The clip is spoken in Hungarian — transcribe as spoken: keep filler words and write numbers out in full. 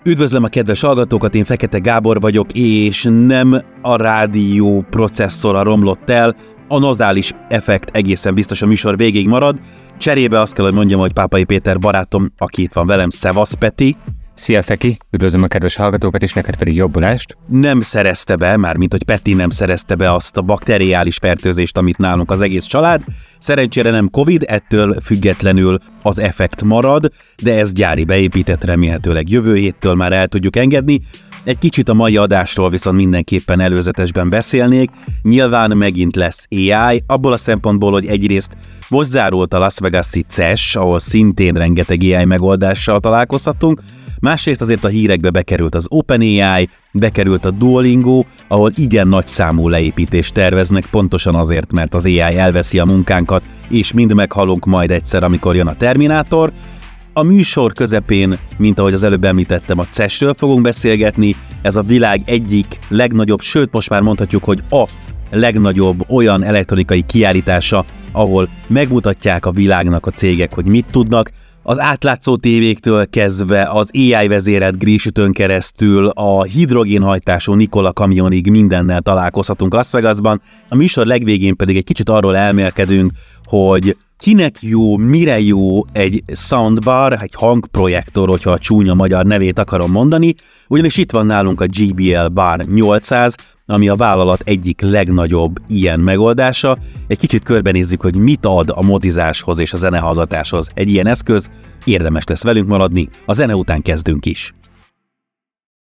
Üdvözlöm a kedves hallgatókat, én Fekete Gábor vagyok, és nem a rádió processzora romlott el, a nazális effekt egészen biztos a műsor végéig marad. Cserébe azt kell, hogy mondjam, hogy Pápai Péter barátom, aki itt van velem, szevasz Peti. Szia Feki, üdvözlöm a kedves hallgatókat, és neked pedig jobbulást. Nem szerezte be, mármint hogy Peti nem szerezte be azt a bakteriális fertőzést, amit nálunk az egész család. Szerencsére nem Covid, ettől függetlenül az effekt marad, de ez gyári beépített, remélhetőleg jövő héttől már el tudjuk engedni. Egy kicsit a mai adásról viszont mindenképpen előzetesben beszélnék. Nyilván megint lesz á i, abból a szempontból, hogy egyrészt most zárult a Las Vegas-i cé e es, ahol szintén rengeteg á i megoldással találkozhatunk. Másrészt azért a hírekbe bekerült az OpenAI, bekerült a Duolingo, ahol igen nagy számú leépítést terveznek, pontosan azért, mert az á i elveszi a munkánkat, és mind meghalunk majd egyszer, amikor jön a Terminátor. A műsor közepén, mint ahogy az előbb említettem, a cé e es-ről fogunk beszélgetni. Ez a világ egyik legnagyobb, sőt most már mondhatjuk, hogy a legnagyobb olyan elektronikai kiállítása, ahol megmutatják a világnak a cégek, hogy mit tudnak. Az átlátszó tévéktől kezdve az á i vezérelt Grísütön keresztül a hidrogénhajtású Nikola kamionig mindennel találkozhatunk Las Vegasban. A műsor legvégén pedig egy kicsit arról elmélkedünk, hogy kinek jó, mire jó egy soundbar, egy hangprojektor, hogyha a csúnya magyar nevét akarom mondani, ugyanis itt van nálunk a gé bé el Bar nyolcszáz, ami a vállalat egyik legnagyobb ilyen megoldása. Egy kicsit körbenézzük, hogy mit ad a mozizáshoz és a zenehallgatáshoz egy ilyen eszköz. Érdemes lesz velünk maradni, a zene után kezdünk is.